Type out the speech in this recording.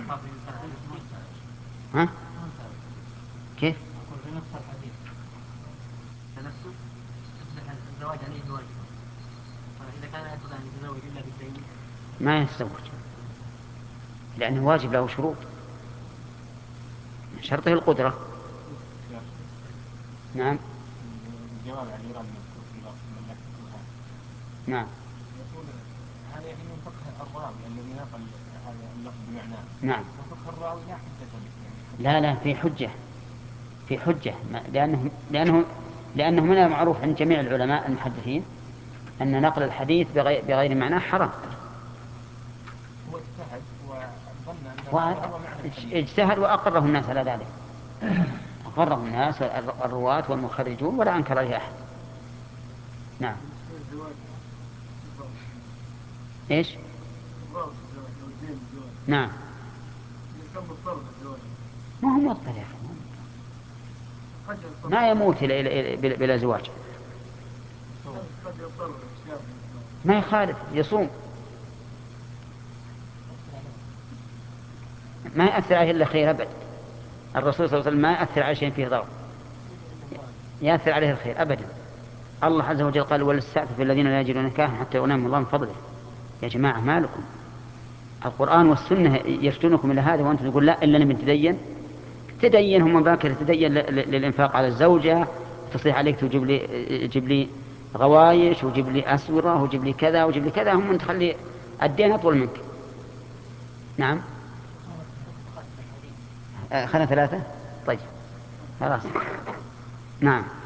ها؟ كيف؟ أقول في نفس الحديث تنسك الزواج عليه واجب، فإذا كان يستطيع أن يتزوج إلا بالدين ما يتزوج، لأنه واجب له شروط، شرطه القدرة. نعم. الجواب عن يرى المذكور في لفظ ملكتها. نعم. يقول هذا يعني من فقه الراوي الذي نقل هذا اللفظ بمعناه. نعم. وفقه الراوي لا حجة به. لا لا، في حجة، في حجة، لأنه من المعروف عند جميع العلماء المحدثين أن نقل الحديث بغير معناه حرام. هو اجتهد وظن أن هذا هو معنى الحديث. اجتهد وأقره الناس على ذلك، أقره الناس الرواة والمخرجون ولا أنكر عليه أحد. نعم. إيش؟ نعم. ما هو مضطر يا أخي، ما يموت بلا زواج. ما يخالف يصوم، ما يأثر عليه إلا خير أبد. الرسول صلى الله عليه وسلم ما يأثر على شيء فيه ضرر، يأثر عليه الخير أبدا. الله عز وجل قال وللسعف الذين لا يجدون نكاحا حتى يغنيهم الله من فضله. يا جماعة ما لكم؟ القرآن والسنة يرشدونكم إلى هذا وأنتم تقول لا إلا من تدين. تدين هم باكر، تدين للإنفاق على الزوجة، تصيح عليك تجيب لي غوايش وجيب لي أسورة وجيب لي كذا وجيب لي كذا، هم تخلي الدين أطول منك. نعم. خلنا ثلاثة. طيب خلاص. نعم.